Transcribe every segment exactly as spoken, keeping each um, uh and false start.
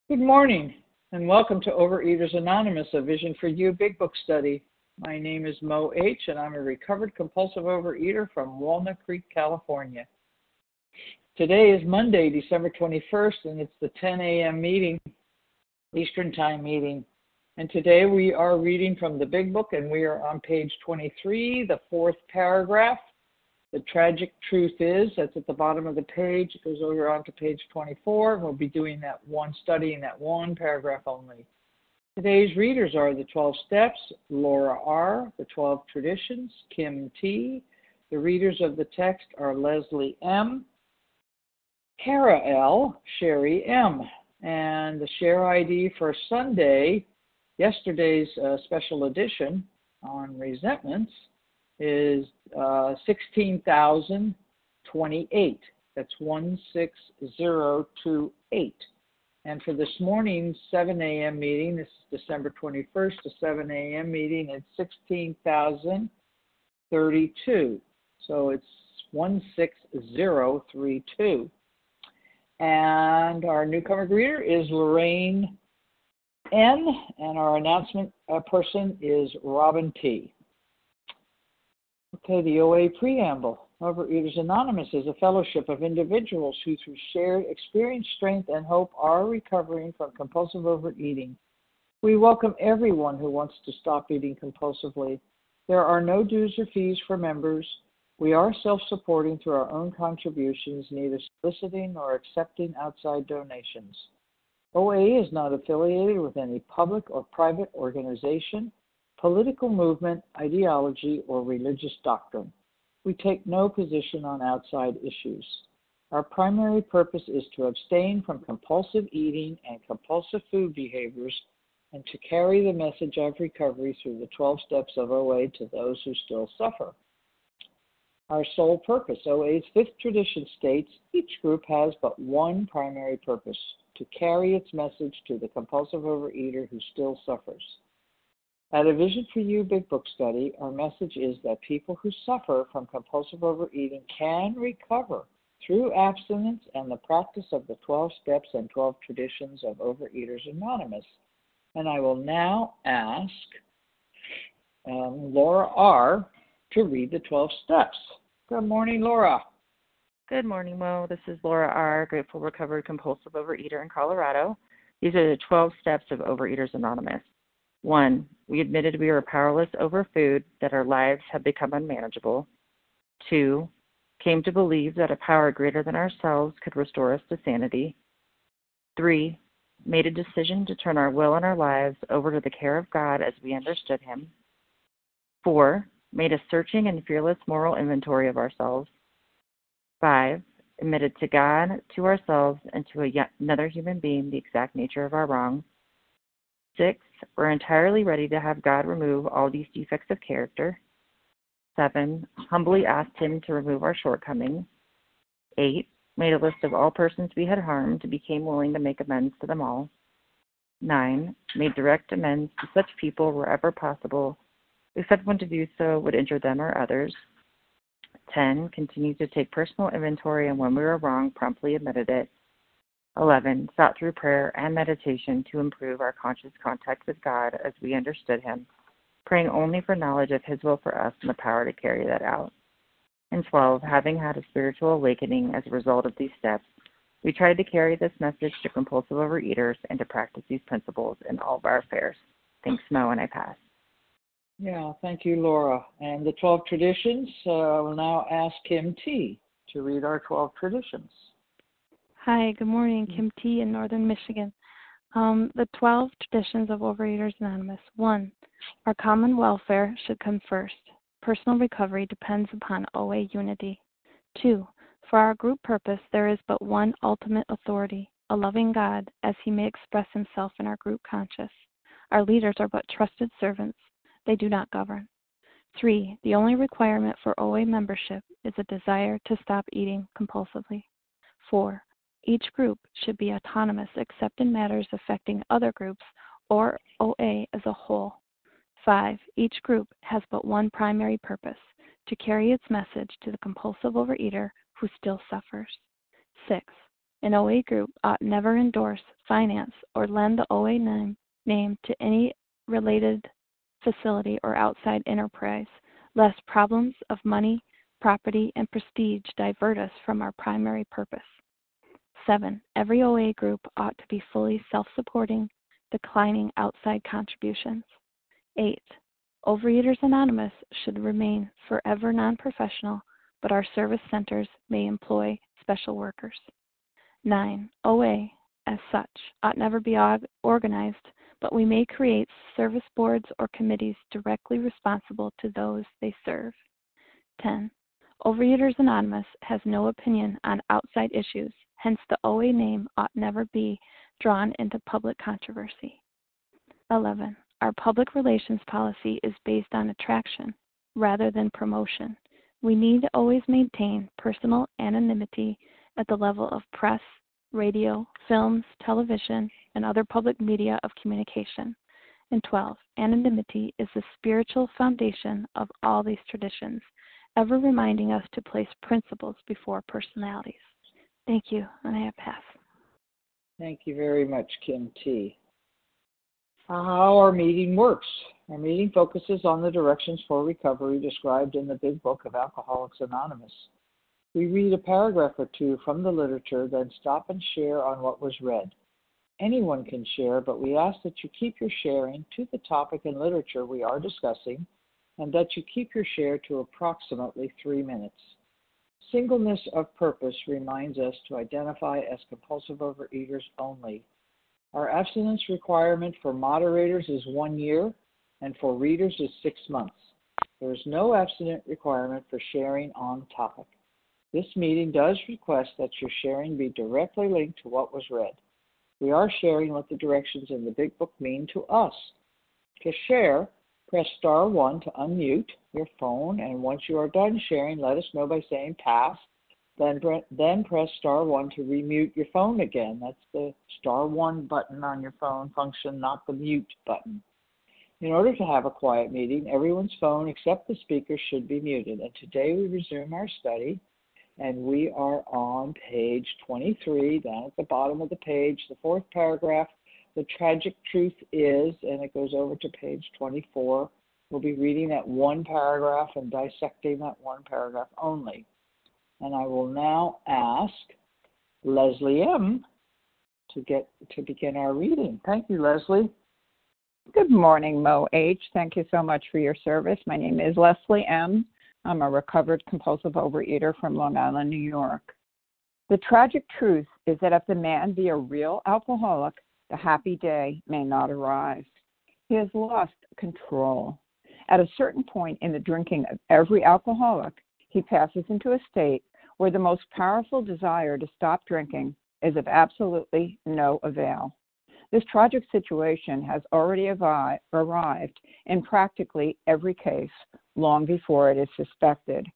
Good morning, and welcome to Overeaters Anonymous, a Vision for You Big Book study. My name is Mo H., and I'm a recovered compulsive overeater from Walnut Creek, California. Today is Monday, December twenty-first, and it's the ten a.m. meeting, Eastern Time meeting. And today we are reading from the Big Book, and we are on page twenty-three, the fourth paragraph. The tragic truth is, that's at the bottom of the page. It goes over onto page twenty-four. We'll be doing that one, studying that one paragraph only. Today's readers are the twelve Steps, Laura R., the twelve Traditions, Kim T. The readers of the text are Leslie M., Kara L., Sherry M. And the share I D for Sunday, yesterday's uh, special edition on resentments, is uh, sixteen thousand twenty-eight. That's one six zero two eight. And for this morning's seven a.m. meeting, this is December twenty-first, the seven a.m. meeting, it's sixteen thousand thirty-two. So it's one six zero three two. And our newcomer greeter is Lorraine N., and our announcement uh, person is Robin P. Okay, the O A Preamble. Overeaters Anonymous is a fellowship of individuals who, through shared experience, strength, and hope, are recovering from compulsive overeating. We welcome everyone who wants to stop eating compulsively. There are no dues or fees for members. We are self-supporting through our own contributions, neither soliciting nor accepting outside donations. O A is not affiliated with any public or private organization, political movement, ideology, or religious doctrine. We take no position on outside issues. Our primary purpose is to abstain from compulsive eating and compulsive food behaviors and to carry the message of recovery through the twelve steps of O A to those who still suffer. Our sole purpose, O A's fifth tradition states, each group has but one primary purpose, to carry its message to the compulsive overeater who still suffers. At a Vision for You Big Book study, our message is that people who suffer from compulsive overeating can recover through abstinence and the practice of the twelve steps and twelve traditions of Overeaters Anonymous. And I will now ask um, Laura R. to read the twelve steps. Good morning, Laura. Good morning, Mo. This is Laura R., grateful recovered compulsive overeater in Colorado. These are the twelve steps of Overeaters Anonymous. One, we admitted we were powerless over food, that our lives had become unmanageable. Two, came to believe that a power greater than ourselves could restore us to sanity. Three, made a decision to turn our will and our lives over to the care of God as we understood Him. Four, made a searching and fearless moral inventory of ourselves. Five, admitted to God, to ourselves, and to a yet another human being the exact nature of our wrongs. Six, we're entirely ready to have God remove all these defects of character. Seven, humbly asked Him to remove our shortcomings. Eight, made a list of all persons we had harmed and became willing to make amends to them all. Nine, made direct amends to such people wherever possible, except when to do so would injure them or others. Ten, continued to take personal inventory, and when we were wrong, promptly admitted it. Eleven, sought through prayer and meditation to improve our conscious contact with God as we understood Him, praying only for knowledge of His will for us and the power to carry that out. And twelve, having had a spiritual awakening as a result of these steps, we tried to carry this message to compulsive overeaters and to practice these principles in all of our affairs. Thanks, Mo, and I pass. Yeah, thank you, Laura. And the twelve traditions, uh, I will now ask Kim T. to read our twelve traditions. Hi, good morning. Kim T. in Northern Michigan. Um, the twelve traditions of Overeaters Anonymous. One, our common welfare should come first. Personal recovery depends upon O A unity. Two, for our group purpose, there is but one ultimate authority, a loving God, as He may express Himself in our group conscious. Our leaders are but trusted servants. They do not govern. Three, the only requirement for O A membership is a desire to stop eating compulsively. Four, each group should be autonomous except in matters affecting other groups or O A as a whole. Five, each group has but one primary purpose, to carry its message to the compulsive overeater who still suffers. Six, An O A group ought never endorse, finance, or lend the O A name, name to any related facility or outside enterprise, lest problems of money, property, and prestige divert us from our primary purpose. Seven, every O A group ought to be fully self-supporting, declining outside contributions. Eight, Overeaters Anonymous should remain forever non-professional, but our service centers may employ special workers. Nine, O A, as such, ought never be organized, but we may create service boards or committees directly responsible to those they serve. Ten, Overeaters Anonymous has no opinion on outside issues, hence the O A name ought never be drawn into public controversy. Eleven, Our public relations policy is based on attraction rather than promotion. We need to always maintain personal anonymity at the level of press, radio, films, television, and other public media of communication. And twelve, Anonymity is the spiritual foundation of all these traditions, ever reminding us to place principles before personalities. Thank you, and I pass. Thank you very much, Kim T. How our meeting works. Our meeting focuses on the directions for recovery described in the Big Book of Alcoholics Anonymous. We read a paragraph or two from the literature, then stop and share on what was read. Anyone can share, but we ask that you keep your sharing to the topic and literature we are discussing, and that you keep your share to approximately three minutes. Singleness of purpose reminds us to identify as compulsive overeaters only. Our abstinence requirement for moderators is one year, and for readers is six months. There is no abstinent requirement for sharing on topic. This meeting does request that your sharing be directly linked to what was read. We are sharing what the directions in the Big Book mean to us. To share, press star one to unmute your phone, and once you are done sharing, let us know by saying pass. Then, then press star one to remute your phone again. That's the star one button on your phone function, not the mute button. In order to have a quiet meeting, everyone's phone except the speaker should be muted. And today we resume our study, and we are on page twenty-three, down at the bottom of the page, the fourth paragraph. The tragic truth is, and it goes over to page twenty-four. We'll be reading that one paragraph and dissecting that one paragraph only. And I will now ask Leslie M. to get to begin our reading. Thank you, Leslie. Good morning, Mo H. Thank you so much for your service. My name is Leslie M. I'm a recovered compulsive overeater from Long Island, New York. The tragic truth is that if the man be a real alcoholic, the happy day may not arrive. He has lost control. At a certain point in the drinking of every alcoholic, he passes into a state where the most powerful desire to stop drinking is of absolutely no avail. This tragic situation has already avi- arrived in practically every case long before it is suspected.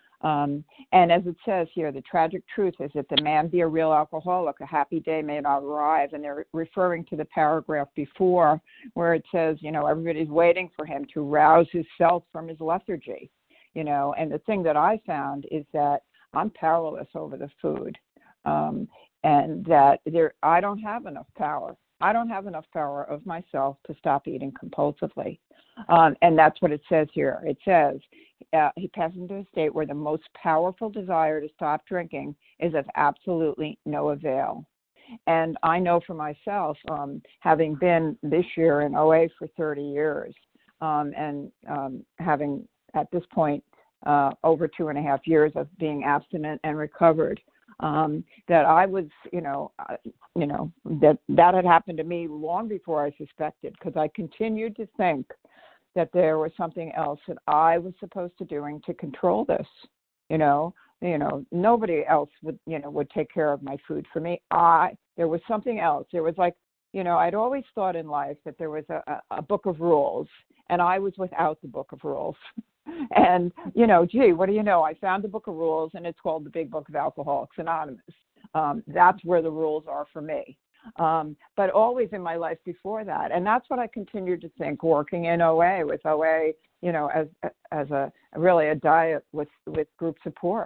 Um, and as it says here, the tragic truth is that the man be a real alcoholic, a happy day may not arrive. And they're referring to the paragraph before where it says, you know, everybody's waiting for him to rouse himself from his lethargy. You know, and the thing that I found is that I'm powerless over the food, um, and that there I don't have enough power. I don't have enough power of myself to stop eating compulsively, um, and that's what it says here. It says uh, he passes into a state where the most powerful desire to stop drinking is of absolutely no avail. And I know for myself, um, having been this year in O A for thirty years, um, and um, having at this point, uh, over two and a half years of being abstinent and recovered, um, that I was, you know, uh, you know, that that had happened to me long before I suspected, because I continued to think that there was something else that I was supposed to doing to control this. You know, you know, nobody else would, you know, would take care of my food for me. I, there was something else. There was like, you know, I'd always thought in life that there was a, a book of rules, and I was without the book of rules. And, you know, gee, what do you know? I found the book of rules, and it's called the Big Book of Alcoholics Anonymous. Um, that's where the rules are for me. Um, but always in my life before that. And that's what I continued to think, working in O A, with O A, you know, as as a really a diet with, with group support.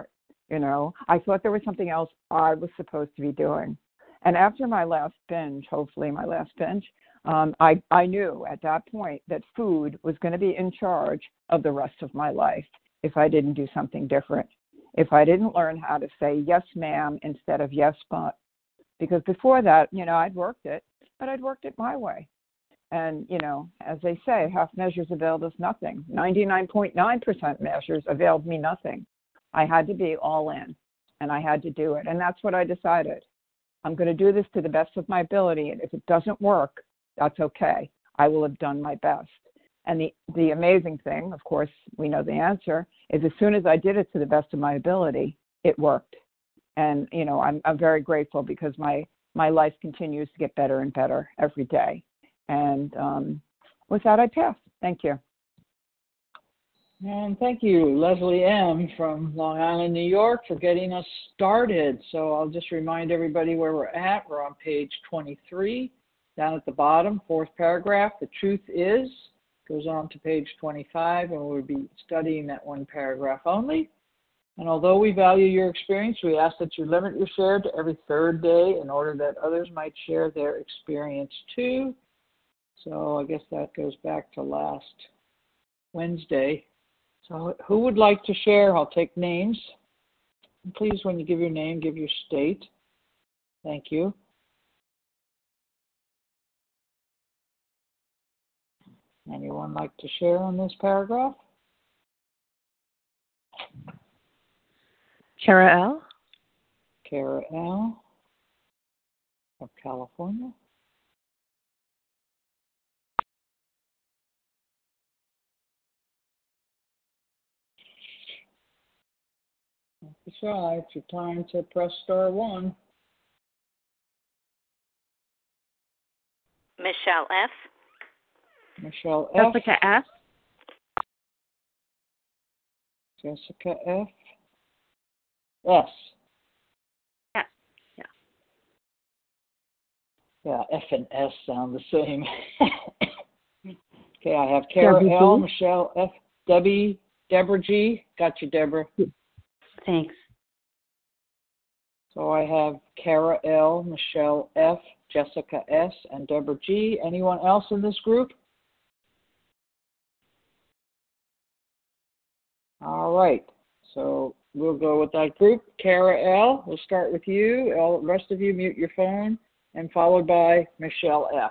You know, I thought there was something else I was supposed to be doing. And after my last binge, hopefully my last binge, um, I, I knew at that point that food was going to be in charge of the rest of my life if I didn't do something different. If I didn't learn how to say yes, ma'am, instead of yes, but. Because before that, you know, I'd worked it, but I'd worked it my way. And, you know, as they say, half measures availed us nothing. ninety-nine point nine percent measures availed me nothing. I had to be all in, and I had to do it. And that's what I decided. I'm going to do this to the best of my ability, and if it doesn't work, that's okay. I will have done my best. And the, the amazing thing, of course, we know the answer, is as soon as I did it to the best of my ability, it worked. And, you know, I'm, I'm very grateful because my, my life continues to get better and better every day. And um, with that, I pass. Thank you. And thank you, Leslie M. from Long Island, New York, for getting us started. So I'll just remind everybody where we're at. We're on page twenty-three, down at the bottom, fourth paragraph. The truth is, goes on to page twenty-five, and we'll be studying that one paragraph only. And although we value your experience, we ask that you limit your share to every third day in order that others might share their experience too. So I guess that goes back to last Wednesday. So who would like to share? I'll take names. And please, when you give your name, give your state. Thank you. Anyone like to share on this paragraph? Kara L. Kara L. of California. That's right. It's your time to press star one. Michelle F. Michelle F. Jessica F. Jessica F. S. Yeah. Yeah. Yeah, F and S sound the same. Okay, I have Kara Debbie L, G. Michelle F, Debbie, Deborah G. Got you, Deborah. Thanks. So I have Kara L, Michelle F, Jessica S, and Deborah G. Anyone else in this group? All right. So we'll go with that group. Kara L, we'll start with you. All the rest of you mute your phone, and followed by Michelle F.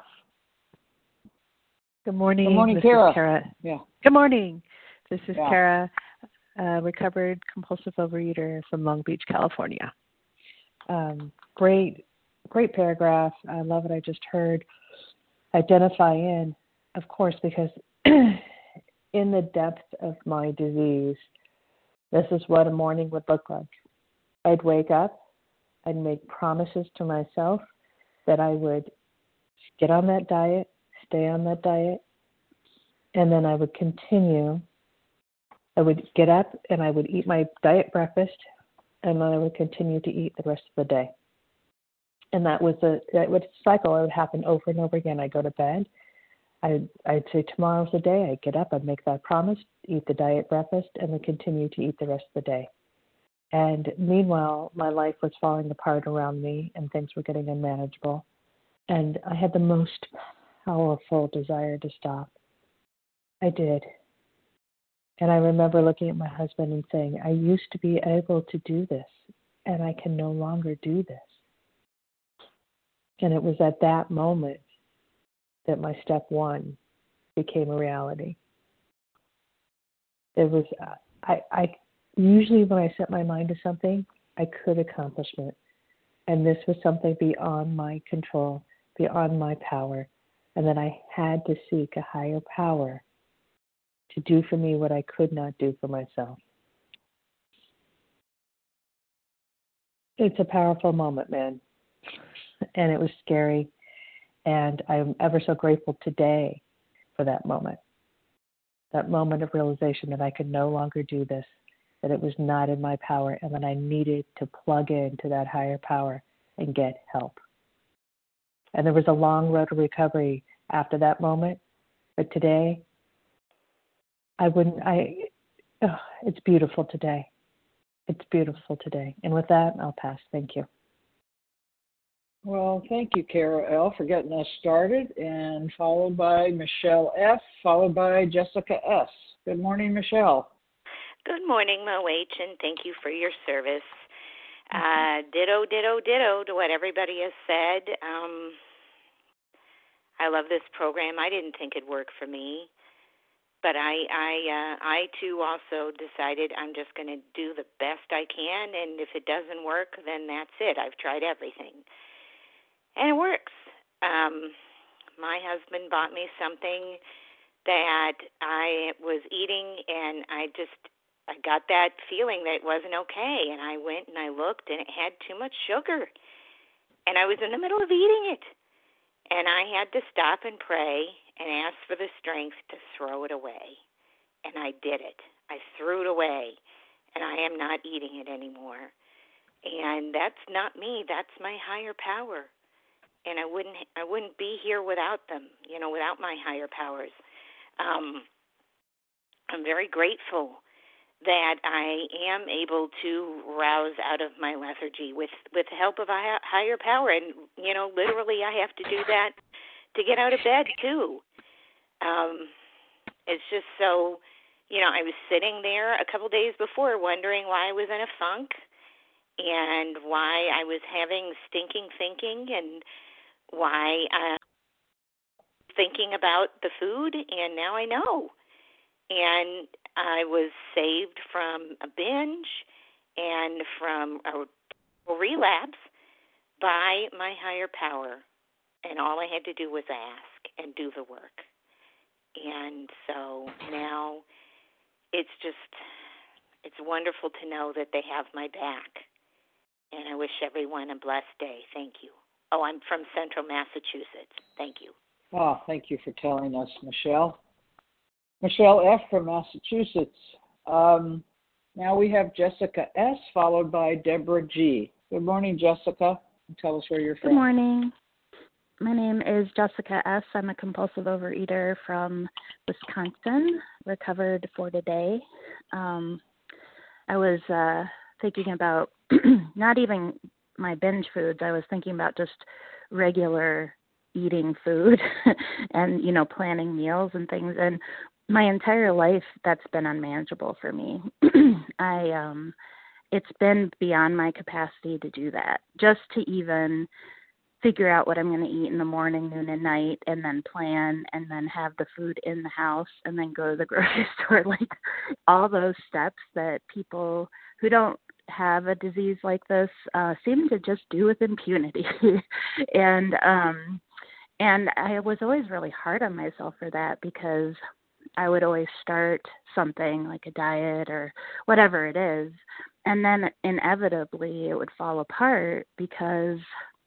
Good morning. Good morning, this Kara. Is Kara. Yeah. Good morning. This is Yeah. Kara, uh, recovered compulsive overeater from Long Beach, California. Um, great, great paragraph. I love what I just heard. Identify in, of course, because in the depth of my disease, this is what a morning would look like. I'd wake up, I'd make promises to myself that I would get on that diet, stay on that diet, and then I would continue. I would get up and I would eat my diet breakfast, and then I would continue to eat the rest of the day. And that was a that would cycle. It would happen over and over again. I'd go to bed. I'd, I'd say tomorrow's the day. I'd get up, I'd make that promise, eat the diet breakfast, and then continue to eat the rest of the day. And meanwhile, my life was falling apart around me and things were getting unmanageable. And I had the most powerful desire to stop. I did. And I remember looking at my husband and saying, I used to be able to do this, and I can no longer do this. And it was at that moment that my step one became a reality. It was, I, I usually when I set my mind to something, I could accomplish it. And this was something beyond my control, beyond my power. And then I had to seek a higher power to do for me what I could not do for myself. It's a powerful moment, man. And it was scary. And I'm ever so grateful today for that moment. That moment of realization that I could no longer do this, that it was not in my power, and that I needed to plug into that higher power and get help. And there was a long road to recovery after that moment. But today, I wouldn't, I, oh, it's beautiful today. it's beautiful today. And with that, I'll pass. Thank you. Well, thank you, Kara L., for getting us started, and followed by Michelle F., followed by Jessica S. Good morning, Michelle. Good morning, Mo H., and thank you for your service. Uh, ditto, ditto, ditto to what everybody has said. Um, I love this program. I didn't think it'd work for me, but I, I, uh, I too also decided I'm just going to do the best I can, and if it doesn't work, then that's it. I've tried everything. And it works. Um, my husband bought me something that I was eating, and I just, I got that feeling that it wasn't okay. And I went and I looked, and it had too much sugar. And I was in the middle of eating it. And I had to stop and pray and ask for the strength to throw it away. And I did it. I threw it away, and I am not eating it anymore. And that's not me. That's my higher power. And I wouldn't I wouldn't be here without them, you know, without my higher powers. Um, I'm very grateful that I am able to rouse out of my lethargy with, with the help of a higher power. And, you know, literally I have to do that to get out of bed, too. Um, it's just so, you know, I was sitting there a couple days before wondering why I was in a funk and why I was having stinking thinking and why I'm thinking about the food, and now I know. And I was saved from a binge and from a relapse by my higher power, and all I had to do was ask and do the work. And so now it's just, it's wonderful to know that they have my back, and I wish everyone a blessed day. Thank you. Oh, I'm from Central Massachusetts. Thank you. Oh, thank you for telling us, Michelle. Michelle F. from Massachusetts. Um, now we have Jessica S., followed by Deborah G. Good morning, Jessica. Tell us where you're from. Good morning. My name is Jessica S. I'm a compulsive overeater from Wisconsin, recovered for today. Um, I was uh, thinking about not even my binge foods. I was thinking about just regular eating food and, you know, planning meals and things. And my entire life, that's been unmanageable for me. I, um, it's been beyond my capacity to do that, just to even figure out what I'm going to eat in the morning, noon, and night, and then plan, and then have the food in the house, and then go to the grocery store. Like all those steps that people who don't have a disease like this uh, seem to just do with impunity. and um, and I was always really hard on myself for that, because I would always start something like a diet or whatever it is, and then inevitably it would fall apart, because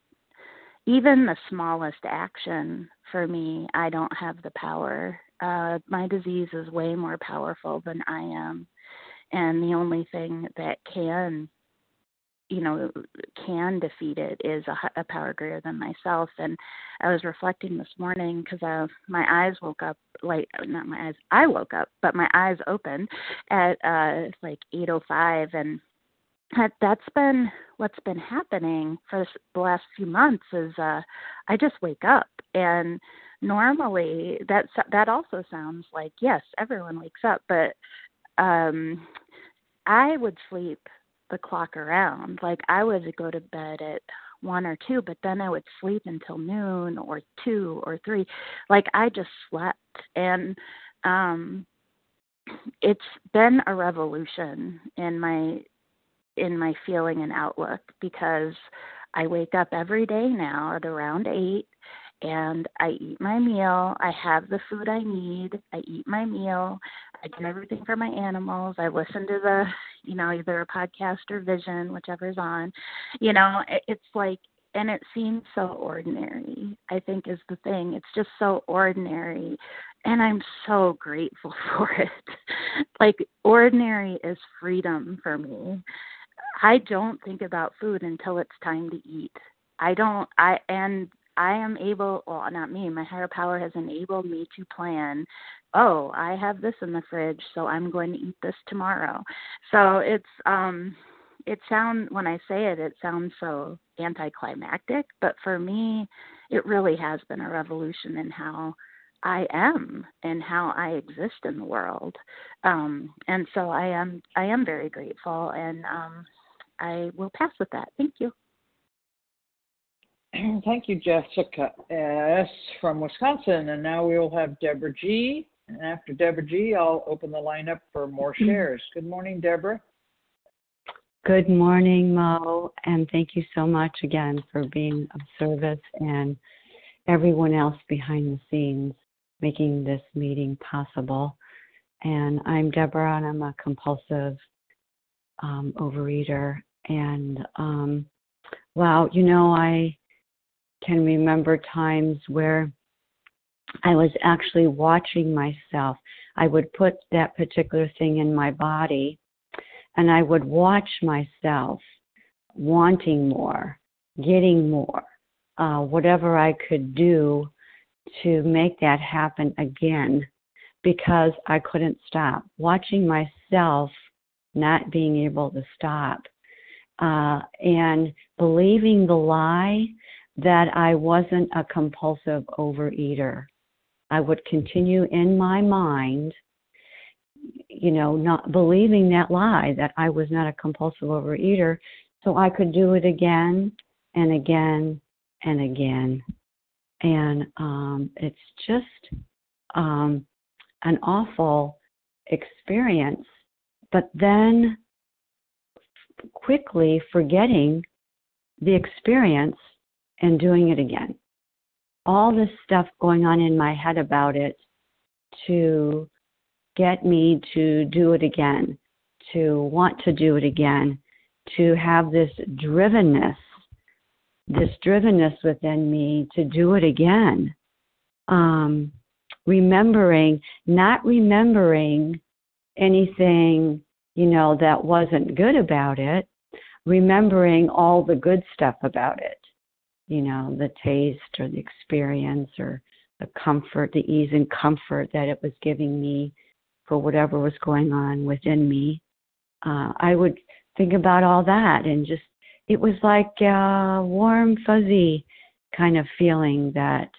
even the smallest action for me, I don't have the power. Uh, my disease is way more powerful than I am. And the only thing that can, you know, can defeat it is a, a power greater than myself. And I was reflecting this morning because uh, my eyes woke up, like, not my eyes, I woke up, but my eyes opened at uh, like eight oh five. And that, that's been what's been happening for the last few months is uh, I just wake up. And normally that, that also sounds like, yes, everyone wakes up, but um, I would sleep the clock around. Like I would go to bed at one or two, but then I would sleep until noon or two or three. Like I just slept. And um, it's been a revolution in my in my feeling and outlook, because I wake up every day now at around eight, and I eat my meal. I have the food I need. I eat my meal. I do everything for my animals. I listen to the, you know, either a podcast or Vision, whichever's on. You know, it's like, and it seems so ordinary, I think is the thing. It's just so ordinary. And I'm so grateful for it. Like, ordinary is freedom for me. I don't think about food until it's time to eat. I don't, I, and I am able, well, not me, my higher power has enabled me to plan, oh, I have this in the fridge, so I'm going to eat this tomorrow. So it's, um, it sounds, when I say it, it sounds so anticlimactic, but for me, it really has been a revolution in how I am and how I exist in the world. Um, and so I am, I am very grateful, and um, I will pass with that. Thank you. Thank you, Jessica S. from Wisconsin. And now we'll have Deborah G. And after Deborah G., I'll open the line up for more shares. Good morning, Deborah. Good morning, Mo, and thank you so much again for being of service and everyone else behind the scenes making this meeting possible. And I'm Deborah, and I'm a compulsive um, overeater. And um, wow, you know, I can remember times where I was actually watching myself. I would put that particular thing in my body, and I would watch myself wanting more, getting more, uh, whatever I could do to make that happen again, because I couldn't stop. Watching myself not being able to stop, uh, and believing the lie that I wasn't a compulsive overeater. I would continue in my mind, you know, not believing that lie that I was not a compulsive overeater, so I could do it again and again and again. And um, it's just um, an awful experience, but then quickly forgetting the experience and doing it again. All this stuff going on in my head about it to get me to do it again, to want to do it again, to have this drivenness, this drivenness within me to do it again. Um, remembering, not remembering anything, you know, that wasn't good about it, remembering all the good stuff about it, you know, the taste or the experience or the comfort, the ease and comfort that it was giving me for whatever was going on within me. Uh, I would think about all that, and just, it was like a warm, fuzzy kind of feeling that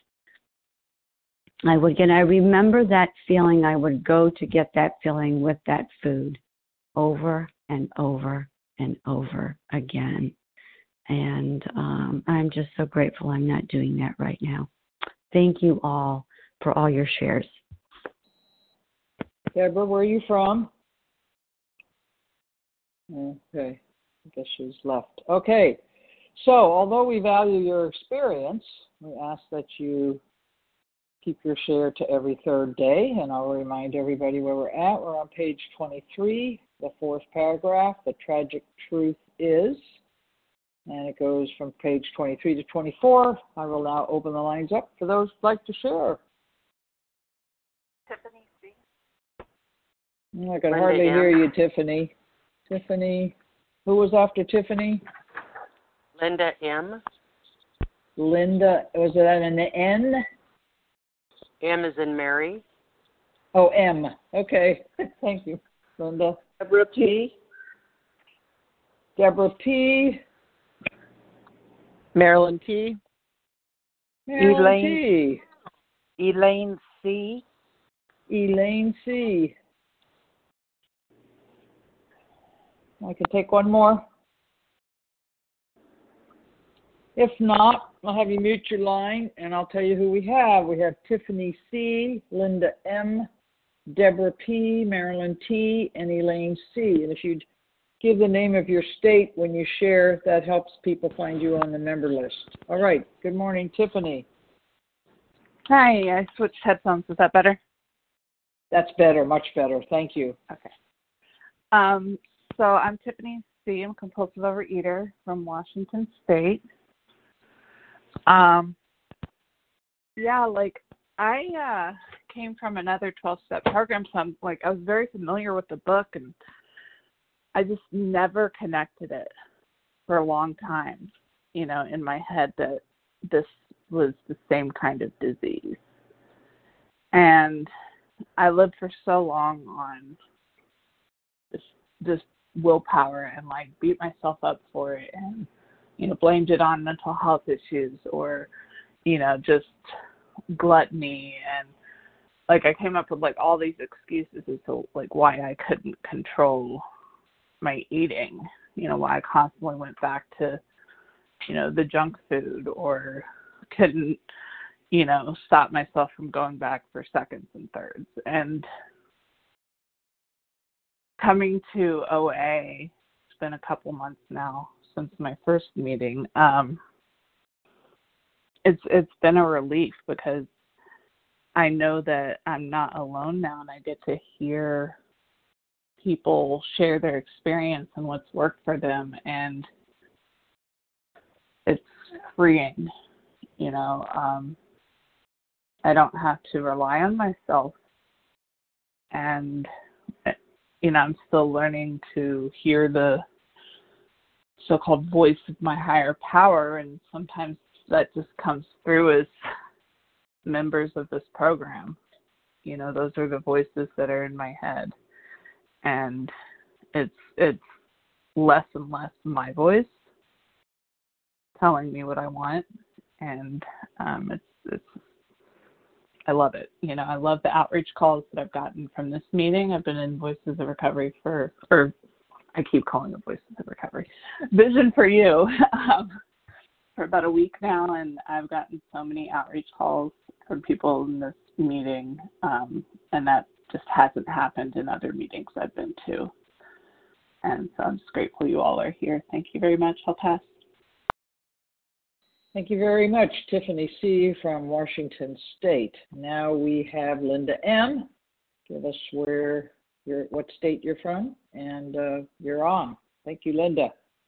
I would get. I remember that feeling. I would go to get that feeling with that food over and over and over again. And um, I'm just so grateful I'm not doing that right now. Thank you all for all your shares. Deborah, where are you from? Okay, I guess she's left. Okay, so although we value your experience, we ask that you keep your share to every third day, and I'll remind everybody where we're at. We're on page twenty-three, the fourth paragraph, the tragic truth is, and it goes from page twenty-three to twenty-four. I will now open the lines up for those who'd like to share. Tiffany C. I can Linda hardly M. hear you, Tiffany. Tiffany, who was after Tiffany? Linda M. Linda, was it an N? M is in Mary. Oh, M. Okay. Thank you, Linda. Deborah P. Deborah P. Marilyn P. Marilyn Elaine. P. Elaine C. Elaine C. I could take one more. If not, I'll have you mute your line, and I'll tell you who we have. We have Tiffany C., Linda M., Deborah P., Marilyn T., and Elaine C. And if you'd give the name of your state when you share, that helps people find you on the member list. All right. Good morning, Tiffany. Hi. I switched headphones. Is that better? That's better. Much better. Thank you. Okay. Um, so I'm Tiffany C. I'm a compulsive overeater from Washington State. Um, yeah, like I uh, came from another twelve-step program, so I'm like I was very familiar with the book, and I just never connected it for a long time, you know, in my head that this was the same kind of disease. And I lived for so long on this, this willpower and like beat myself up for it and, you know, blamed it on mental health issues or, you know, just gluttony. And like I came up with like all these excuses as to like why I couldn't control my eating, you know, why I constantly went back to, you know, the junk food or couldn't, you know, stop myself from going back for seconds and thirds. And coming to O A, it's been a couple months now since my first meeting. Um, it's it's been a relief because I know that I'm not alone now, and I get to hear people share their experience and what's worked for them, and it's freeing. You know, um, I don't have to rely on myself, and you know, I'm still learning to hear the so-called voice of my higher power, and sometimes that just comes through as members of this program. You know, those are the voices that are in my head, and it's it's less and less my voice telling me what I want, and um, it's it's I love it. You know, I love the outreach calls that I've gotten from this meeting. I've been in Voices of Recovery for, or I keep calling it Voices of Recovery, Vision for You, um, for about a week now, and I've gotten so many outreach calls from people in this meeting, um, and that just hasn't happened in other meetings I've been to. And so I'm just grateful you all are here. Thank you very much. I'll pass. Thank you very much, Tiffany C. from Washington State. Now we have Linda M. Give us where you're, what state you're from, and uh, you're on. Thank you, Linda.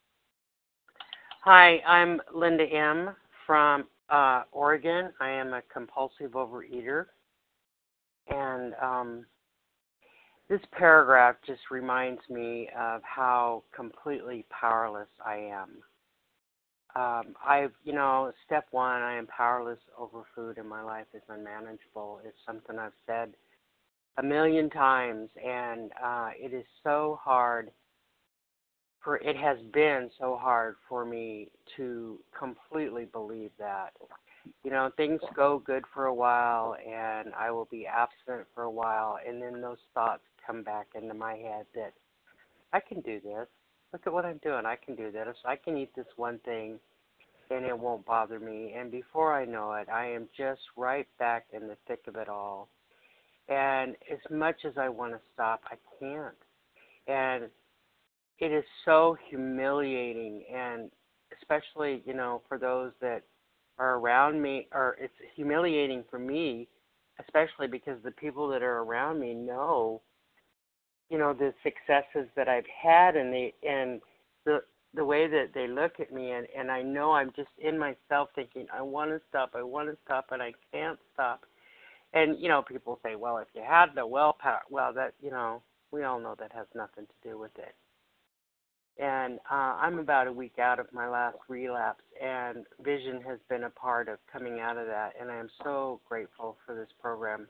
Hi, I'm Linda M. from uh, Oregon. I am a compulsive overeater, and um, this paragraph just reminds me of how completely powerless I am. Um, I've, you know, step one, I am powerless over food and my life is unmanageable. It's something I've said a million times, and uh, it is so hard for, it has been so hard for me to completely believe that. You know, things go good for a while and I will be abstinent for a while, and then those thoughts come back into my head that I can do this. Look at what I'm doing. I can do this. I can eat this one thing and it won't bother me. And before I know it, I am just right back in the thick of it all. And as much as I want to stop, I can't. And it is so humiliating, and especially, you know, for those that are around me, or it's humiliating for me, especially because the people that are around me know, you know, the successes that I've had, and the and the the way that they look at me, and, and I know I'm just in myself thinking, I want to stop, I want to stop, and I can't stop. And, you know, people say, well, if you had the willpower, well, that, you know, we all know that has nothing to do with it. And uh, I'm about a week out of my last relapse, and Vision has been a part of coming out of that, and I am so grateful for this program.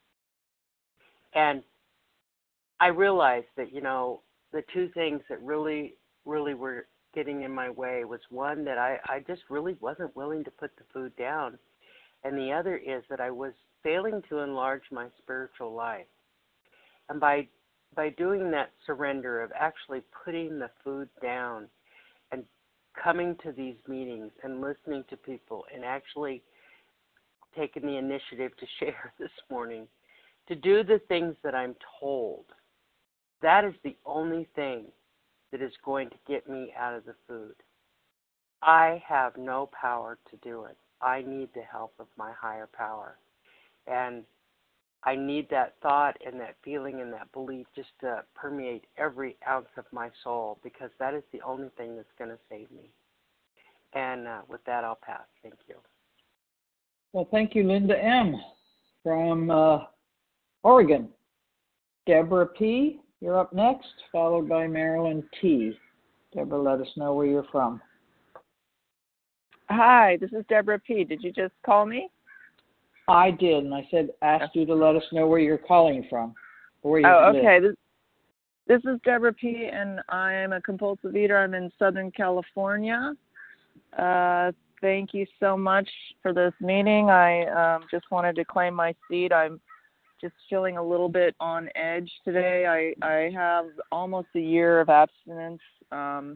And I realized that, you know, the two things that really, really were getting in my way was, one, that I, I just really wasn't willing to put the food down, and the other is that I was failing to enlarge my spiritual life. And by by doing that surrender of actually putting the food down and coming to these meetings and listening to people and actually taking the initiative to share this morning, to do the things that I'm told, that is the only thing that is going to get me out of the food. I have no power to do it. I need the help of my higher power. And I need that thought and that feeling and that belief just to permeate every ounce of my soul, because that is the only thing that's going to save me. And uh, with that, I'll pass. Thank you. Well, thank you, Linda M. from uh, Oregon. Deborah P., you're up next, followed by Marilyn T. Deborah, let us know where you're from. Hi, this is Deborah P. Did you just call me? I did, and I said asked you to let us know where you're calling from, or where you Oh, live. okay. This, this is Deborah P. and I'm a compulsive eater. I'm in Southern California. Uh, thank you so much for this meeting. I um, just wanted to claim my seat. I'm just feeling a little bit on edge today. I, I have almost a year of abstinence, um,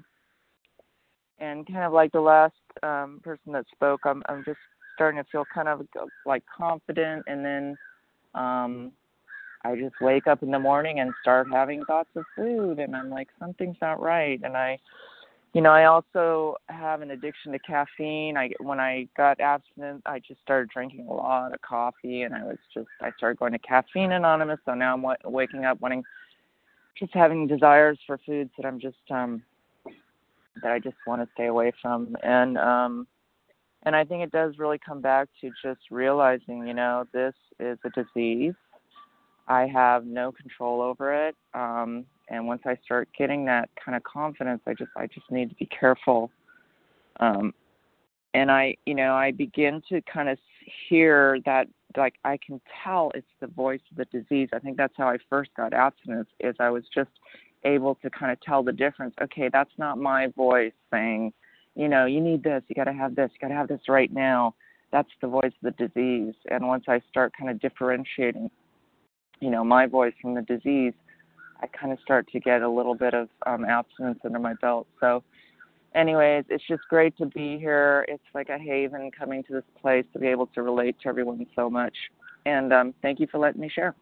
and kind of like the last um, person that spoke, I'm, I'm just starting to feel kind of like confident, and then um, I just wake up in the morning and start having thoughts of food, and I'm like, something's not right. And I, you know, I also have an addiction to caffeine. I when I got abstinent, I just started drinking a lot of coffee, and I was just, I started going to Caffeine Anonymous. So now I'm w- waking up wanting, just having desires for foods that I'm just, um, that I just want to stay away from. And um, And I think it does really come back to just realizing, you know, this is a disease. I have no control over it. Um, and once I start getting that kind of confidence, I just I just need to be careful. Um, and I, you know, I begin to kind of hear that, like, I can tell it's the voice of the disease. I think that's how I first got abstinence, is I was just able to kind of tell the difference. Okay, that's not my voice saying, you know, you need this, you got to have this, you got to have this right now. That's the voice of the disease. And once I start kind of differentiating, you know, my voice from the disease, I kind of start to get a little bit of um, abstinence under my belt. So anyways, it's just great to be here. It's like a haven coming to this place to be able to relate to everyone so much. And um, thank you for letting me share.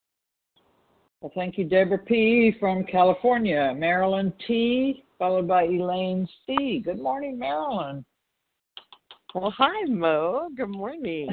Well, thank you, Deborah P. from California. Marilyn T., followed by Elaine C. Good morning, Marilyn. Well, hi, Mo. Good morning.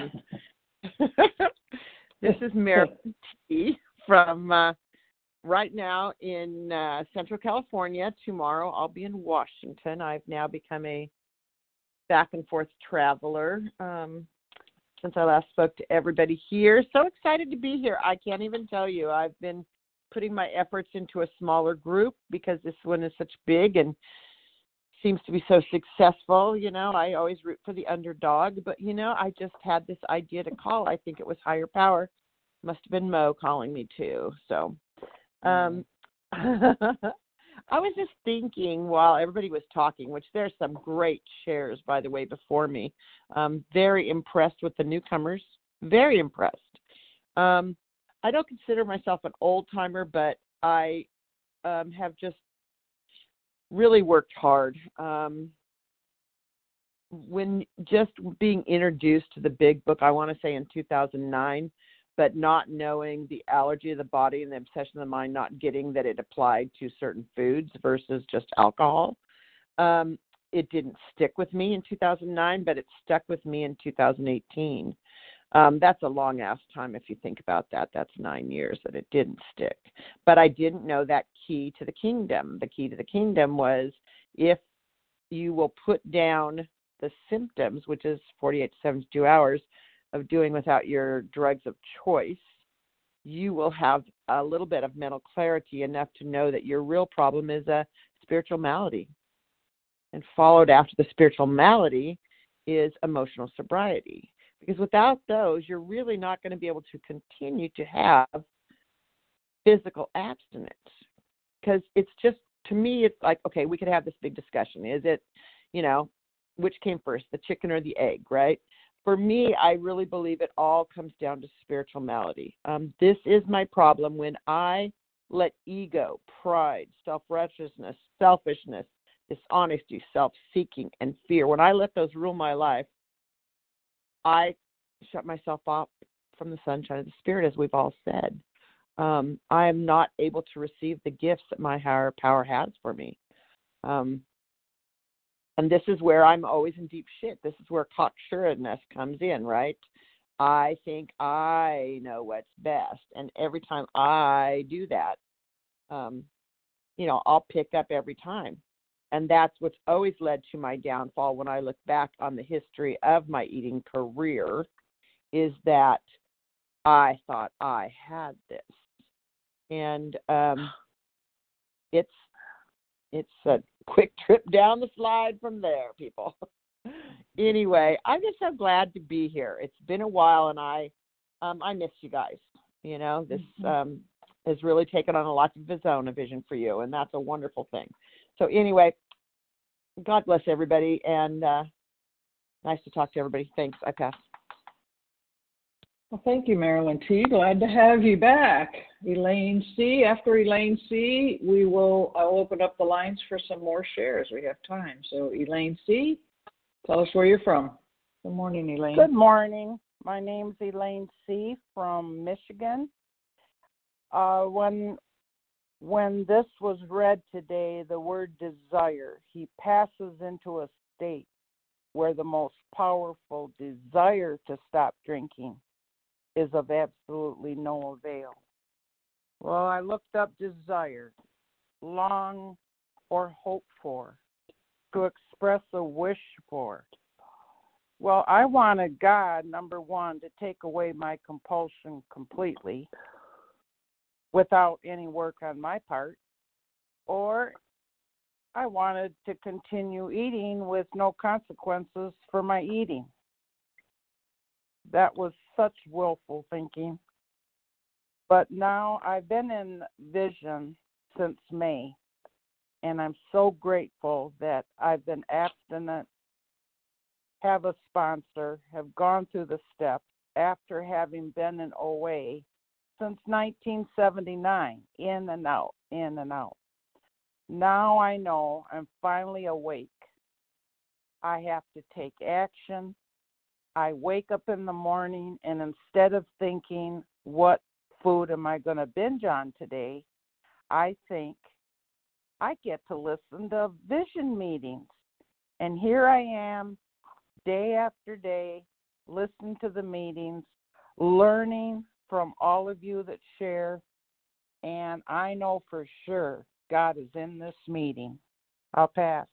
This is Marilyn T. from uh, right now in uh, Central California. Tomorrow I'll be in Washington. I've now become a back and forth traveler um, since I last spoke to everybody here. So excited to be here. I can't even tell you. I've been putting my efforts into a smaller group because this one is such big and seems to be so successful. You know, I always root for the underdog, but, you know, I just had this idea to call. I think it was higher power. Must have been Mo calling me too. So um, I was just thinking while everybody was talking, which there's some great shares, by the way, before me. Um, very impressed with the newcomers. Very impressed. Um, I don't consider myself an old timer, but I um, have just really worked hard. Um, when just being introduced to the big book, I want to say in two thousand nine, but not knowing the allergy of the body and the obsession of the mind, not getting that it applied to certain foods versus just alcohol. Um, it didn't stick with me in two thousand nine, but it stuck with me in two thousand eighteen. Um, that's a long ass time if you think about that. That's nine years that it didn't stick. But I didn't know that key to the kingdom. The key to the kingdom was if you will put down the symptoms, which is forty-eight to seventy-two hours of doing without your drugs of choice, you will have a little bit of mental clarity enough to know that your real problem is a spiritual malady. And followed after the spiritual malady is emotional sobriety. Because without those, you're really not going to be able to continue to have physical abstinence. Because it's just, to me, it's like, okay, we could have this big discussion. Is it, you know, which came first, the chicken or the egg, right? For me, I really believe it all comes down to spiritual malady. Um, this is my problem when I let ego, pride, self-righteousness, selfishness, dishonesty, self-seeking, and fear, when I let those rule my life, I shut myself off from the sunshine of the Spirit, as we've all said. Um, I am not able to receive the gifts that my higher power has for me. Um, and this is where I'm always in deep shit. This is where cocksureness comes in, right? I think I know what's best. And every time I do that, um, you know, I'll pick up every time. And that's what's always led to my downfall when I look back on the history of my eating career, is that I thought I had this. And um, it's it's a quick trip down the slide from there, people. Anyway, I'm just so glad to be here. It's been a while, and I, um, I miss you guys. You know, this um, has really taken on a life of its own, a vision for you, and that's a wonderful thing. So anyway, God bless everybody, and uh, nice to talk to everybody. Thanks. I pass. Well, thank you, Marilyn T. Glad to have you back. Elaine C. After Elaine C., we will I'll open up the lines for some more shares. We have time. So Elaine C., tell us where you're from. Good morning, Elaine. Good morning. My name's Elaine C. from Michigan. Uh, when when this was read today, the word desire, he passes into a state where the most powerful desire to stop drinking is of absolutely no avail. Well, I looked up desire, long or hope for, to express a wish for. Well, I wanted God, number one, to take away my compulsion completely without any work on my part, or I wanted to continue eating with no consequences for my eating. That was such willful thinking. But now I've been in vision since May, and I'm so grateful that I've been abstinent, have a sponsor, have gone through the steps after having been in O A since nineteen seventy-nine, in and out, in and out. Now I know I'm finally awake. I have to take action. I wake up in the morning, and instead of thinking, what food am I going to binge on today, I think I get to listen to vision meetings. And here I am, day after day, listening to the meetings, learning from all of you that share, and I know for sure God is in this meeting. I'll pass.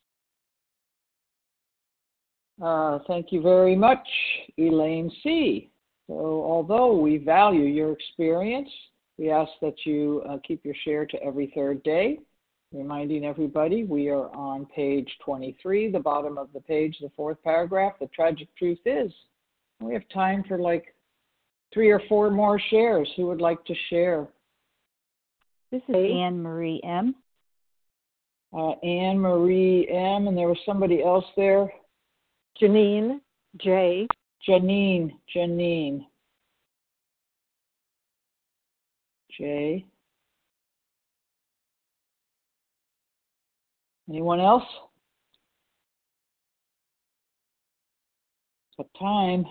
Uh, thank you very much, Elaine C. So although we value your experience, we ask that you uh, keep your share to every third day. Reminding everybody, we are on page twenty-three, the bottom of the page, the fourth paragraph. The tragic truth is, we have time for like three or four more shares. Who would like to share? This is hey. Anne Marie M. Uh, Anne Marie M. And there was somebody else there. Janine J. Janine, Janine J. Anyone else? What time?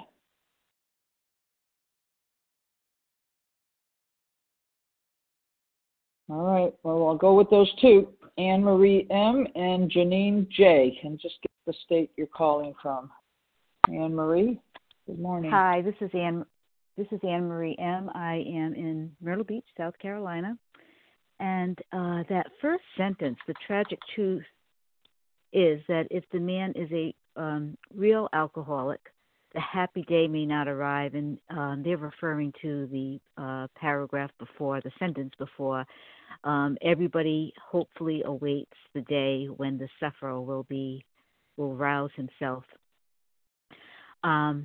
All right, well, I'll go with those two, Anne Marie M. and Janine J. And just get the state you're calling from. Anne Marie, good morning. Hi, this is Anne. This is Anne Marie M. I am in Myrtle Beach, South Carolina. And uh, that first sentence, the tragic truth is that if the man is a um, real alcoholic, the happy day may not arrive. And um, they're referring to the uh, paragraph before, the sentence before. Um, everybody hopefully awaits the day when the sufferer will be, will rouse himself. Um,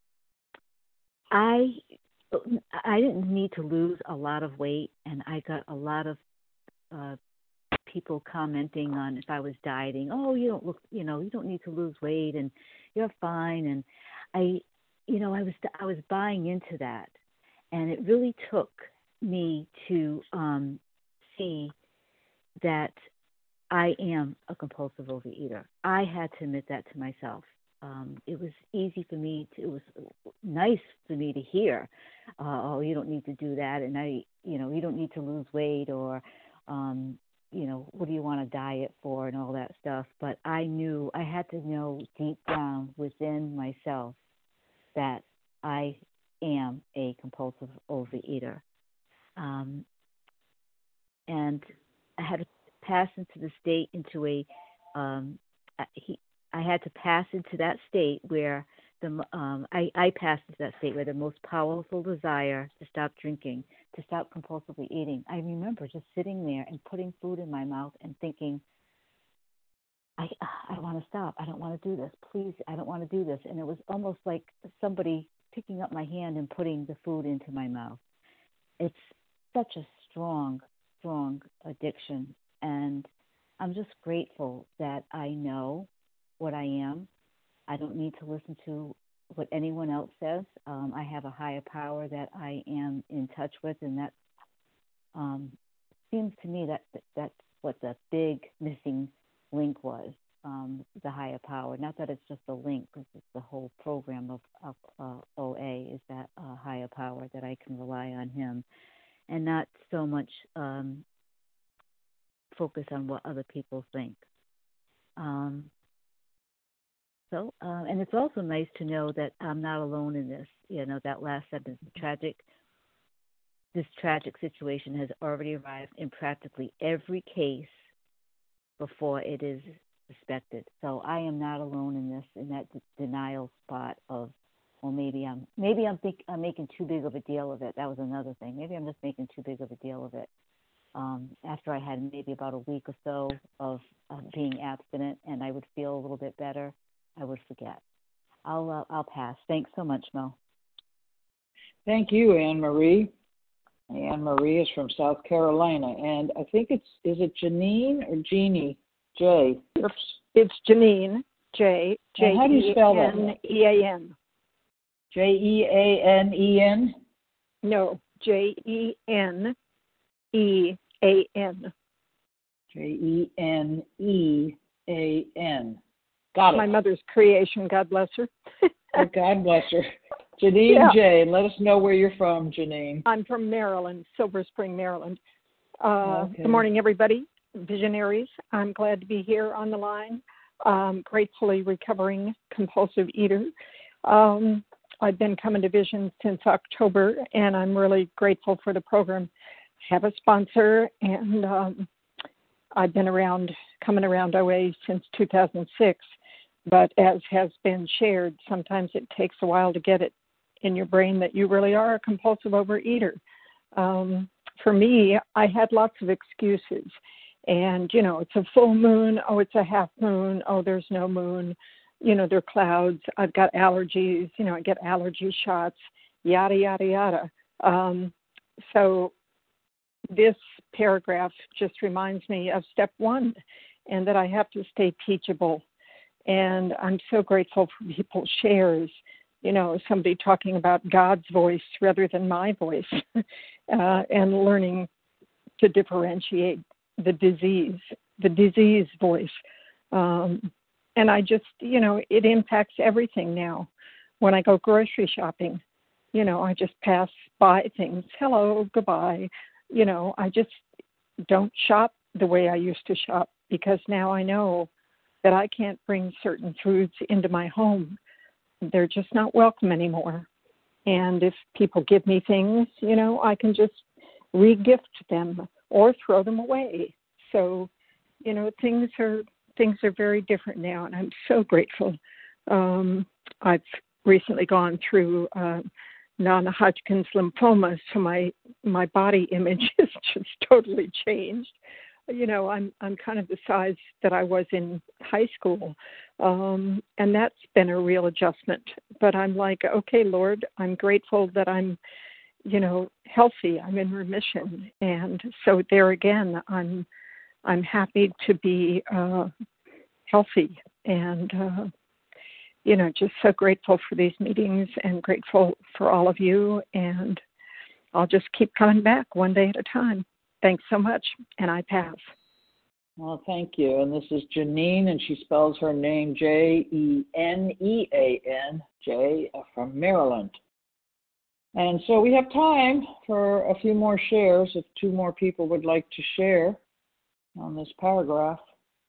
I I didn't need to lose a lot of weight, and I got a lot of uh, people commenting on if I was dieting. Oh, you don't look, you know, you don't need to lose weight, and you're fine. And I, you know, I was I was buying into that, and it really took me to um, see that I am a compulsive overeater. I had to admit that to myself. Um, it was easy for me to, it was nice for me to hear, uh, oh, you don't need to do that. And I, you know, you don't need to lose weight or, um, you know, what do you want to diet for and all that stuff. But I knew, I had to know deep down within myself that I am a compulsive overeater. Um, and I had to pass into the state, into a, um, he, I had to pass into that state where the um, I, I passed into that state where the most powerful desire to stop drinking, to stop compulsively eating. I remember just sitting there and putting food in my mouth and thinking, I I don't want to stop. I don't want to do this. Please, I don't want to do this. And it was almost like somebody picking up my hand and putting the food into my mouth. It's such a strong, strong addiction. And I'm just grateful that I know what I am. I don't need to listen to what anyone else says. Um, I have a higher power that I am in touch with, and that um, seems to me that that's what the big missing link was, um, the higher power. Not that it's just a link, because it's the whole program of, of uh, O A is that uh, higher power, that I can rely on him and not so much um, focus on what other people think. Um, so, uh, and it's also nice to know that I'm not alone in this. You know, that last sentence, tragic, this tragic situation has already arrived in practically every case before it is suspected. So I am not alone in this, in that d- denial spot of, well, maybe I'm, maybe I'm think I'm making too big of a deal of it. That was another thing. Maybe I'm just making too big of a deal of it. Um, after I had maybe about a week or so of uh, being abstinent, and I would feel a little bit better, I would forget. I'll uh, I'll pass. Thanks so much, Mo. Thank you, Anne Marie. Anne Marie is from South Carolina, and I think it's, is it Janine or Jeannie? J. Oops. It's Janine, J. J How do you spell that? N E A N. J E A N E N? No, J E N E A N. J E N E A N. Got it. My mother's creation, God bless her. Oh, God bless her. Janine Yeah. J. Let us know where you're from, Janine. I'm from Maryland, Silver Spring, Maryland. Uh, Okay. Good morning, everybody. Visionaries. I'm glad to be here on the line. Um, gratefully recovering compulsive eater. Um, I've been coming to Vision since October, and I'm really grateful for the program. I have a sponsor, and um, I've been around, coming around O A since two thousand six. But as has been shared, sometimes it takes a while to get it in your brain that you really are a compulsive overeater. Um, for me, I had lots of excuses. And, you know, it's a full moon. Oh, it's a half moon. Oh, there's no moon. You know, there are clouds. I've got allergies. You know, I get allergy shots, yada, yada, yada. Um, so this paragraph just reminds me of step one, and that I have to stay teachable. And I'm so grateful for people's shares. You know, somebody talking about God's voice rather than my voice, uh, and learning to differentiate the disease, the disease voice. Um, and I just, you know, it impacts everything now. When I go grocery shopping, you know, I just pass by things. Hello, goodbye. You know, I just don't shop the way I used to shop, because now I know that I can't bring certain foods into my home. They're just not welcome anymore. And if people give me things, you know, I can just re-gift them or throw them away. So, you know, things are things are very different now, and I'm so grateful. Um, I've recently gone through uh, non-Hodgkin's lymphoma, so my my body image has just totally changed. You know, I'm I'm kind of the size that I was in high school, um, and that's been a real adjustment. But I'm like, okay, Lord, I'm grateful that I'm, you know, healthy. I'm in remission, and so there again, I'm I'm happy to be uh, healthy, and uh, you know, just so grateful for these meetings and grateful for all of you. And I'll just keep coming back one day at a time. Thanks so much, and I pass. Well, thank you. And this is Janine, and she spells her name J E N E A N, J, from Maryland. And so we have time for a few more shares if two more people would like to share on this paragraph.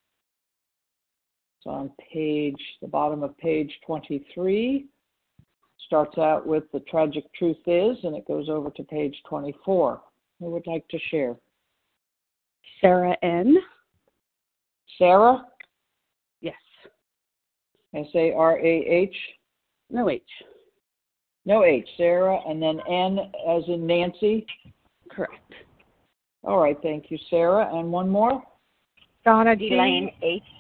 It's on page, the bottom of page twenty-three. Starts out with the tragic truth is, and it goes over to page twenty-four. Who would like to share? Sarah N. Sarah? Yes. S A R A H? No H. No H. Sarah, and then N as in Nancy? Correct. All right, thank you, Sarah. And one more? Donna G. Elaine H.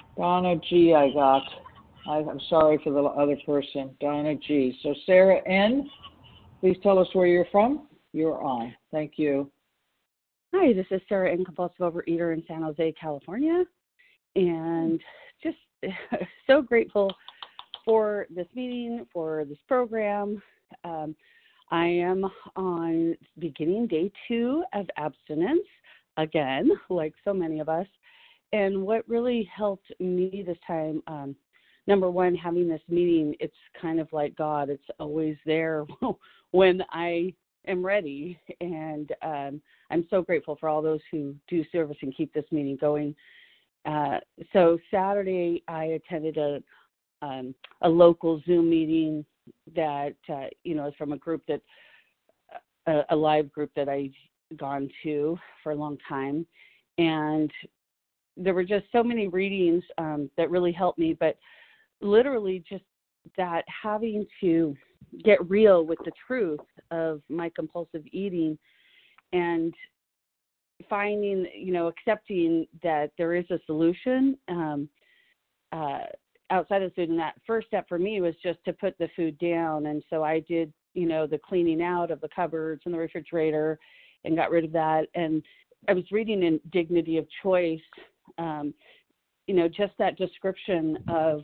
Donna G. I got. I, I'm sorry for the other person. Donna G. So Sarah N., please tell us where you're from. You're on. Thank you. Hi, this is Sarah N., compulsive overeater in San Jose, California. And just so grateful for this meeting, for this program. Um, I am on beginning day two of abstinence, again, like so many of us. And what really helped me this time, um, number one, having this meeting, it's kind of like God. It's always there when I am ready. And um, I'm so grateful for all those who do service and keep this meeting going. Uh, so Saturday, I attended a um, a local Zoom meeting that, uh, you know, is from a group that, a, a live group that I've gone to for a long time. And there were just so many readings um, that really helped me, but literally just that having to get real with the truth of my compulsive eating and finding, you know, accepting that there is a solution um, uh, outside of food. And that first step for me was just to put the food down. And so I did, you know, the cleaning out of the cupboards and the refrigerator and got rid of that. And I was reading in Dignity of Choice, um, you know, just that description of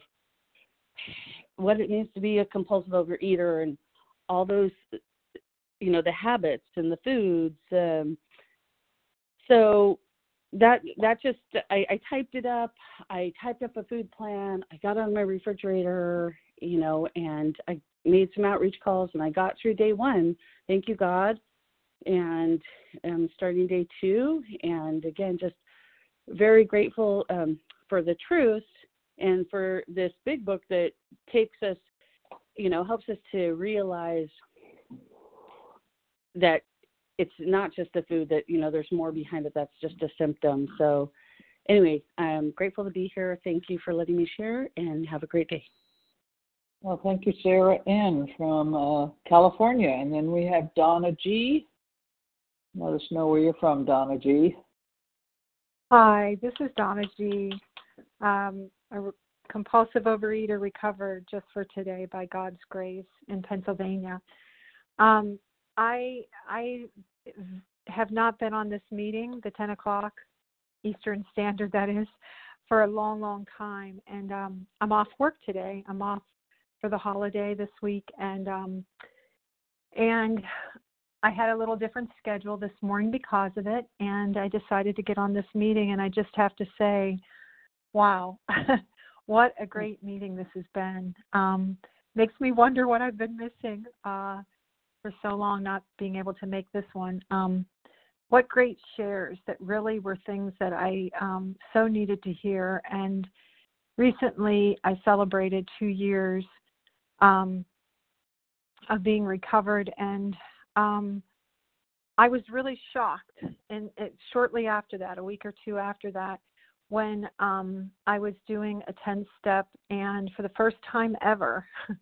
what it means to be a compulsive overeater and all those, you know, the habits and the foods. Um, so that that just, I, I typed it up. I typed up a food plan. I got on my refrigerator, you know, and I made some outreach calls, and I got through day one. Thank you, God. And I'm starting day two. And again, just very grateful um, for the truth and for this big book that takes us, you know, helps us to realize that it's not just the food, that, you know, there's more behind it. That's just a symptom. So anyway, I'm grateful to be here. Thank you for letting me share, and have a great day. Well, thank you, Sarah N. from uh, California. And then we have Donna G. Let us know where you're from, Donna G. Hi, this is Donna G. Um, a re- compulsive overeater recovered just for today by God's grace in Pennsylvania. Um, I I have not been on this meeting, the ten o'clock Eastern Standard, that is, for a long, long time. And um, I'm off work today. I'm off for the holiday this week. And um, and I had a little different schedule this morning because of it. And I decided to get on this meeting. And I just have to say, wow, what a great meeting this has been. Um, makes me wonder what I've been missing uh, for so long, not being able to make this one. Um, what great shares that really were things that I um, so needed to hear. And recently I celebrated two years um, of being recovered, and um, I was really shocked. And it, shortly after that, a week or two after that, when um, I was doing a ten-step, and for the first time ever,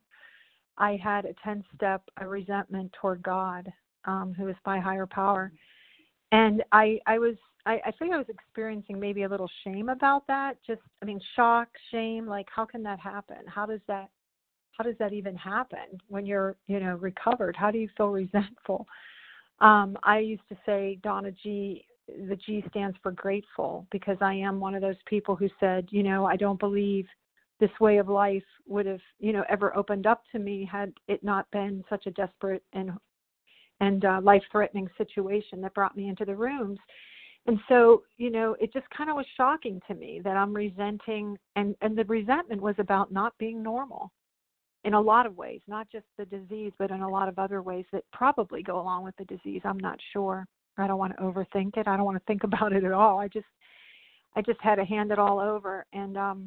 I had a ten-step, a resentment toward God, um, who is my higher power. And I, I was, I, I think I was experiencing maybe a little shame about that. Just, I mean, shock, shame, like, how can that happen? How does that, how does that even happen when you're, you know, recovered? How do you feel resentful? Um, I used to say, Donna G, the G stands for grateful, because I am one of those people who said, you know, I don't believe this way of life would have, you know, ever opened up to me had it not been such a desperate and and uh, life-threatening situation that brought me into the rooms. And so, you know, it just kind of was shocking to me that I'm resenting, and, and the resentment was about not being normal in a lot of ways, not just the disease, but in a lot of other ways that probably go along with the disease. I'm not sure. I don't want to overthink it. I don't want to think about it at all. I just, I just had to hand it all over. And, um,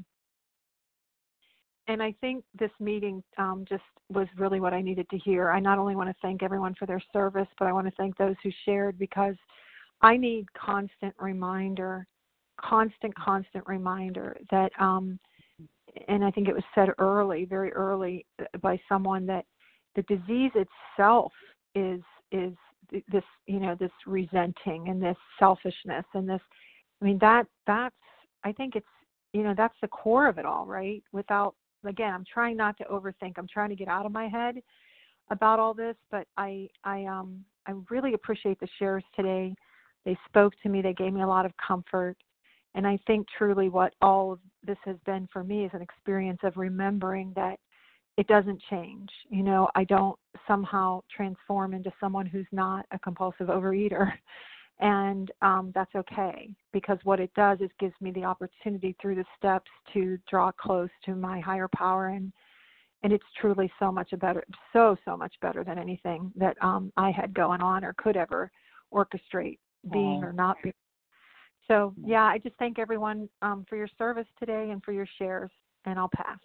And I think this meeting um, just was really what I needed to hear. I not only want to thank everyone for their service, but I want to thank those who shared, because I need constant reminder, constant, constant reminder that, um, and I think it was said early, very early by someone, that the disease itself is is this, you know, this resenting and this selfishness and this. I mean, that that's. I think it's you know, that's the core of it all, right? Without, again, I'm trying not to overthink. I'm trying to get out of my head about all this, but I, I, um, I really appreciate the shares today. They spoke to me. They gave me a lot of comfort. And I think truly what all of this has been for me is an experience of remembering that it doesn't change. You know, I don't somehow transform into someone who's not a compulsive overeater. And um, that's okay, because what it does is gives me the opportunity through the steps to draw close to my higher power. And, and it's truly so much better, so, so much better than anything that um, I had going on or could ever orchestrate being Oh. or not being. So, yeah, I just thank everyone um, for your service today and for your shares, and I'll pass.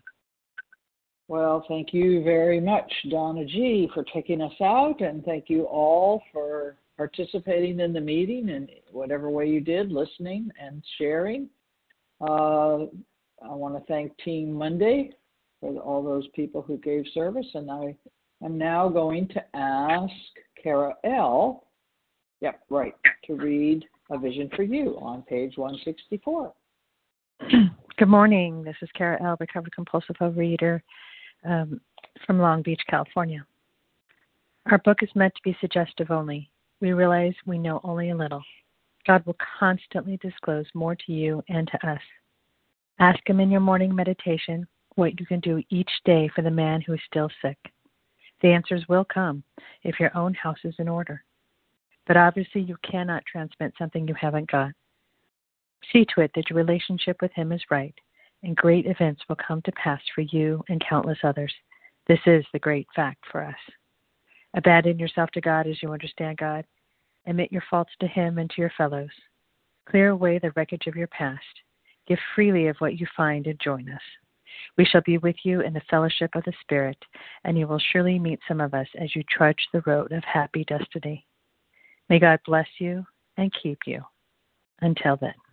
Well, thank you very much, Donna G., for taking us out, and thank you all for participating in the meeting in whatever way you did, listening and sharing. Uh, I want to thank Team Monday for all those people who gave service, and I am now going to ask Kara L., yep, right, to read A Vision for You on page one sixty-four. Good morning. This is Kara L., recovered compulsive overeater um, from Long Beach, California. Our book is meant to be suggestive only. We realize we know only a little. God will constantly disclose more to you and to us. Ask Him in your morning meditation what you can do each day for the man who is still sick. The answers will come if your own house is in order. But obviously you cannot transmit something you haven't got. See to it that your relationship with Him is right, and great events will come to pass for you and countless others. This is the great fact for us. Abandon yourself to God as you understand God. Admit your faults to Him and to your fellows. Clear away the wreckage of your past. Give freely of what you find and join us. We shall be with you in the fellowship of the Spirit, and you will surely meet some of us as you trudge the road of happy destiny. May God bless you and keep you. Until then.